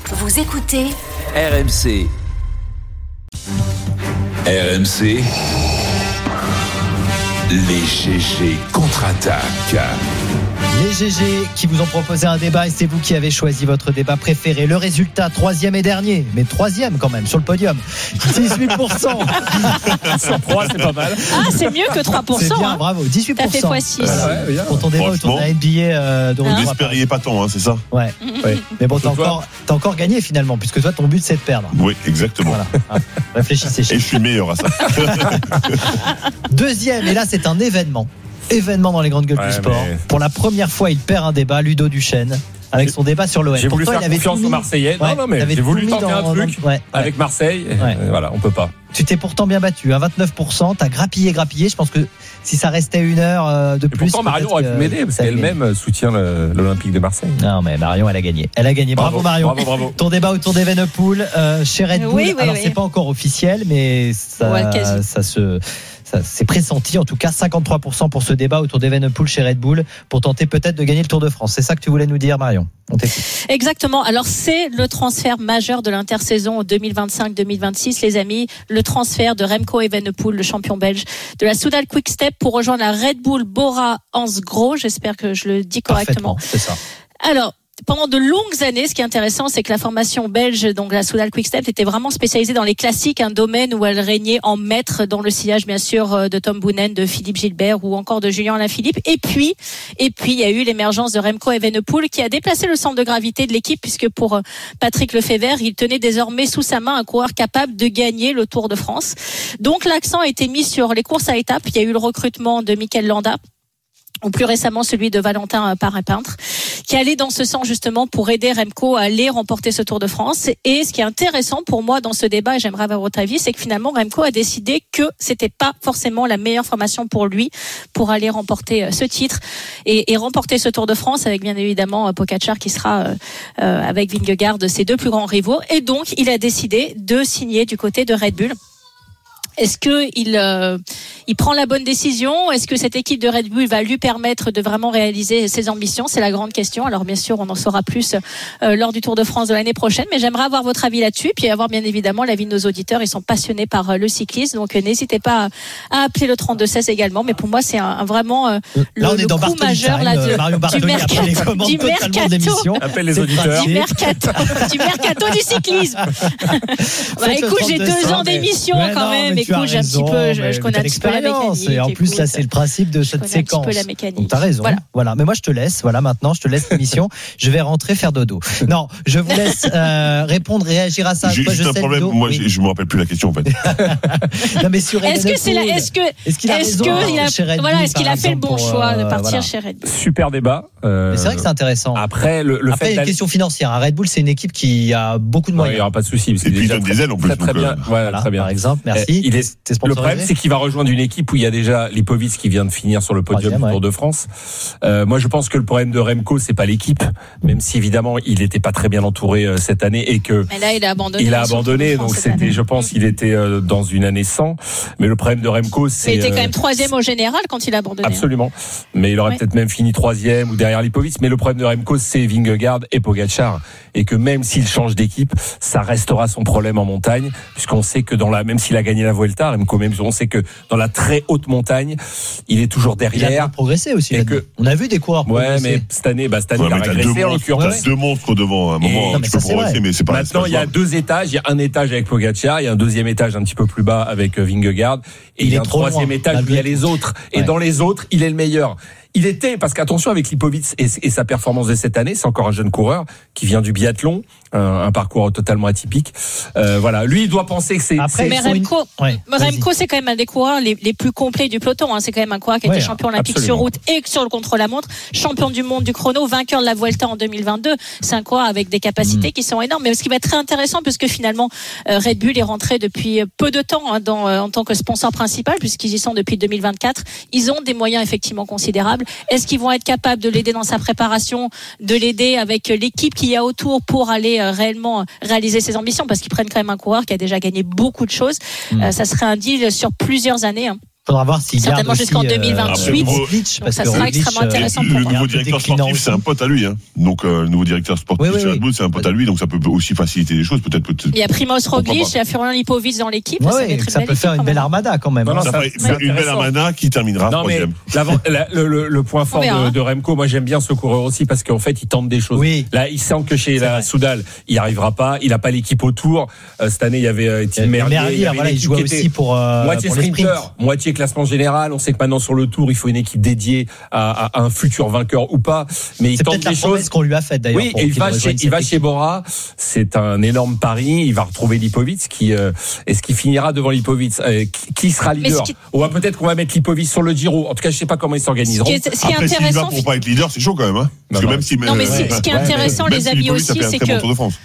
Vous écoutez RMC. RMC. Les GG contre-attaquent. Les GG qui vous ont proposé un débat et c'est vous qui avez choisi votre débat préféré. Le résultat, 3e et dernier, mais 3e quand même sur le podium. 18%. Sur 3, c'est pas mal. Ah, c'est mieux que 3%. C'est bien, bravo, 18%. T'as fait x6. Pour ton débat autour de la NBA de Vous n'espériez pas tant, c'est ça? Ouais. Mais bon, t'as encore gagné finalement, puisque toi, ton but, c'est de perdre. Oui, exactement. Voilà. Réfléchissez. Et je suis meilleur à ça. Deuxième, et là, c'est un événement dans les grandes gueules du sport. Mais... Pour la première fois, il perd un débat, Ludo Duchesne, avec son débat sur l'OM. J'ai voulu faire confiance aux Marseillais. Non, mais j'ai voulu tenter un truc avec Marseille. Voilà, on peut pas. Tu t'es pourtant bien battu, 29%. T'as grappillé. Je pense que si ça restait une heure de plus. Pourtant, Marion aurait pu m'aider parce qu'elle-même soutient l'Olympique de Marseille. Non, mais Marion, elle a gagné. Bravo Marion. Bravo. Ton débat autour d'Evenepoel chez Red Bull. Oui. C'est pas encore officiel, mais ça s'est pressenti, en tout cas 53% pour ce débat autour d'Evenepoel chez Red Bull pour tenter peut-être de gagner le Tour de France. C'est ça que tu voulais nous dire, Marion? On t'écoute. Exactement. Alors c'est le transfert majeur de l'intersaison 2025-2026, les amis. Le transfert de Remco Evenepoel, le champion belge de la Soudal Quick-Step pour rejoindre la Red Bull Bora-Hansgrohe. J'espère que je le dis correctement. Parfaitement, c'est ça. Alors, pendant de longues années, ce qui est intéressant, c'est que la formation belge, donc la Soudal Quick-Step, était vraiment spécialisée dans les classiques, un domaine où elle régnait en maître dans le sillage, bien sûr, de Tom Boonen, de Philippe Gilbert ou encore de Julien Alaphilippe. Et puis, il y a eu l'émergence de Remco Evenepoel qui a déplacé le centre de gravité de l'équipe puisque pour Patrick Lefebvre, il tenait désormais sous sa main un coureur capable de gagner le Tour de France. Donc, l'accent a été mis sur les courses à étapes. Il y a eu le recrutement de Mikel Landa, ou plus récemment celui de Valentin Parra-Peintre, qui allait dans ce sens justement pour aider Remco à aller remporter ce Tour de France. Et ce qui est intéressant pour moi dans ce débat, et j'aimerais avoir votre avis, c'est que finalement Remco a décidé que c'était pas forcément la meilleure formation pour lui pour aller remporter ce titre et remporter ce Tour de France avec bien évidemment Pogačar qui sera avec Vingegaard ses deux plus grands rivaux. Et donc il a décidé de signer du côté de Red Bull. Est-ce que il prend la bonne décision? Est-ce que cette équipe de Red Bull va lui permettre de vraiment réaliser ses ambitions? C'est la grande question. Alors bien sûr, on en saura plus lors du Tour de France de l'année prochaine, mais j'aimerais avoir votre avis là-dessus, puis avoir bien évidemment l'avis de nos auditeurs. Ils sont passionnés par le cyclisme, donc n'hésitez pas à appeler le 32-16 également. Mais pour moi, c'est vraiment le coup majeur là du mercato. Appelle les auditeurs. Du mercato du cyclisme. Écoute, j'ai 2 ans d'émission quand même. Écoute, j'ai un petit peu, je connais un petit peu la mécanique. Et en plus, là, c'est le principe de cette séquence. Donc, t'as raison. Voilà. Mais moi, je te laisse. Voilà, maintenant, je te laisse l'émission. Je vais rentrer faire dodo. Non, je vous laisse répondre, réagir à ça. J'ai juste un problème. Moi, je me rappelle plus la question, en fait. Non, mais sur est-ce qu'il a fait le bon choix de partir chez Red Bull? Super débat. Mais c'est vrai que c'est intéressant. Après, il y a une question financière. Red Bull, c'est une équipe qui a beaucoup de moyens. Il n'y aura pas de souci. Et puis, il donne des ailes, en plus. Très bien. Voilà, très bien. Par exemple, merci. Le problème, c'est qu'il va rejoindre une équipe où il y a déjà Lipovic qui vient de finir sur le podium du Tour de France. Moi, je pense que le problème de Remco, c'est pas l'équipe, même si évidemment il n'était pas très bien entouré cette année et que. Mais là, il a abandonné. Donc c'était, je pense, il était dans une année sans. Mais le problème de Remco, c'est. Il était quand même 3e au général quand il a abandonné. Absolument. Mais il aurait peut-être même fini 3e ou derrière Lipovic. Mais le problème de Remco, c'est Vingegaard et Pogačar, et que même s'il change d'équipe, ça restera son problème en montagne, puisqu'on sait que même s'il a gagné la Vuelta, Remco, même on sait que dans la très haute montagne, il est toujours derrière. Il a progressé aussi. On a vu des coureurs progresser. Ouais, mais cette année, il a régressé en l'occurrence. 2 monstres devant. À un moment, tu peux progresser, mais c'est pas. Maintenant, il y a 2 étages. Il y a un étage avec Pogačar, il y a un 2e étage un petit peu plus bas avec Vingegaard, et il y a un 3e étage où il y a les autres. Et dans les autres, il est le meilleur. Il était, parce qu'attention avec Lipovic et sa performance de cette année, c'est encore un jeune coureur qui vient du biathlon, un parcours totalement atypique. Voilà, lui il doit penser que c'est. Après, mais Remco, c'est quand même un des coureurs les plus complets du peloton. C'est quand même un coureur qui a été champion olympique sur route et sur le contre-la-montre, champion du monde du chrono, vainqueur de la Vuelta en 2022. C'est un coureur avec des capacités qui sont énormes. Mais ce qui va être très intéressant, puisque finalement Red Bull est rentré depuis peu de temps en tant que sponsor principal, puisqu'ils y sont depuis 2024. Ils ont des moyens effectivement considérables. Est-ce qu'ils vont être capables de l'aider dans sa préparation, de l'aider avec l'équipe qu'il y a autour pour aller réellement réaliser ses ambitions? Parce qu'ils prennent quand même un coureur qui a déjà gagné beaucoup de choses. Ça serait un deal sur plusieurs années. Faudra voir s'il garde certainement jusqu'en 2028. Donc ça sera extrêmement intéressant pour le moi. nouveau directeur sportif, c'est un pote à lui. Donc le nouveau directeur sportif chez Red Bull, c'est un pote à lui. Donc ça peut aussi faciliter les choses, peut-être. Il y a Primoz Roglic, il y a Florian Lipovic dans l'équipe. Ça peut faire une belle armada quand même. Ça fait une belle armada qui terminera troisième. Le point fort de Remco, moi j'aime bien ce coureur aussi parce qu'en fait il tente des choses. Là, il sent que chez la Soudal, il n'y arrivera pas. Il n'a pas l'équipe autour. Cette année, il y avait Tim Merlier. Il jouait aussi pour moitié sprinter, moitié classement général. On sait que maintenant sur le Tour, il faut une équipe dédiée à un futur vainqueur ou pas. Mais il tente des choses qu'on lui a fait d'ailleurs. Oui, et il va chez Bora. C'est un énorme pari. Il va retrouver Lipovic. Est-ce qu'il finira devant Lipovic? Qui sera leader? Ou peut-être qu'on va mettre Lipovic sur le Giro. En tout cas, je sais pas comment ils s'organiseront. Ce qui est intéressant, pour pas être leader, c'est chaud quand même. Parce que même si ce qui est intéressant, les amis aussi, c'est que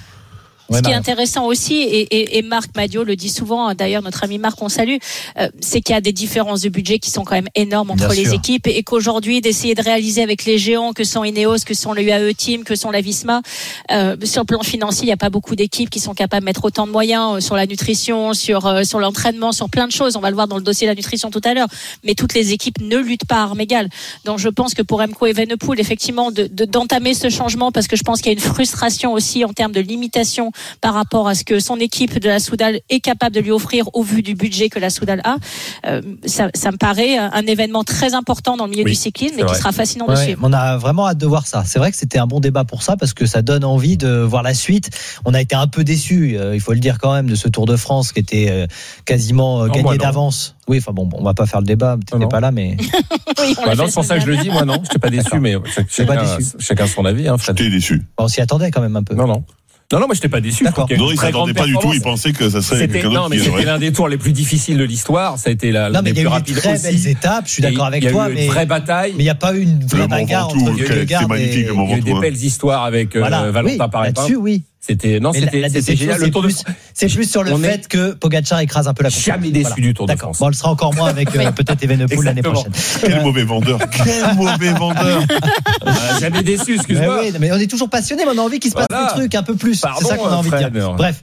ce qui est intéressant aussi, et Marc Madiot le dit souvent, d'ailleurs notre ami Marc on salue, c'est qu'il y a des différences de budget qui sont quand même énormes entre les équipes, et qu'aujourd'hui d'essayer de réaliser avec les géants que sont Ineos, que sont le UAE Team, que sont la Visma, sur le plan financier il n'y a pas beaucoup d'équipes qui sont capables de mettre autant de moyens sur la nutrition, sur l'entraînement, sur plein de choses. On va le voir dans le dossier de la nutrition tout à l'heure, mais toutes les équipes ne luttent pas à armes égales. Donc je pense que pour Remco Evenepoel, effectivement d'entamer ce changement, parce que je pense qu'il y a une frustration aussi en termes de limitation par rapport à ce que son équipe de la Soudal est capable de lui offrir au vu du budget que la Soudal a. Ça me paraît un événement très important dans le milieu du cyclisme et qui sera fascinant de suivre. On a vraiment hâte de voir ça. C'est vrai que c'était un bon débat pour ça, parce que ça donne envie de voir la suite. On a été un peu déçus, il faut le dire quand même, de ce Tour de France qui était quasiment gagné d'avance. Oui, enfin bon, on va pas faire le débat, tu n'es pas là, mais... Non, c'est pour ça que je le dis, moi non, je n'étais pas déçu, mais chacun son avis. J'étais déçu. On s'y attendait quand même un peu. Non, moi je n'étais pas déçu. Non, il s'attendait pas du tout. Il pensait que ça serait quelqu'un d'autre. Non, mais c'était l'un des tours les plus difficiles de l'histoire. Ça a été l'un des plus rapides aussi. Il y a eu de très belles étapes. Je suis d'accord avec toi. Il y a eu une vraie bataille. Mais il n'y a pas eu une vraie bagarre entre Vingegaard. Il y a eu des belles histoires avec Valentin Paré-Pin. Là-dessus, oui. C'était génial. Le Tour de France. C'est plus sur le fait que Pogačar écrase un peu la course. Jamais déçu du Tour de France. Bon, on le sera encore moins avec peut-être Evenepoel l'année prochaine. Quel mauvais vendeur. Jamais déçu, excuse-moi. Mais on est toujours passionné, mais on a envie qu'il se passe des trucs un peu plus. C'est ça qu'on a envie de dire. Bref.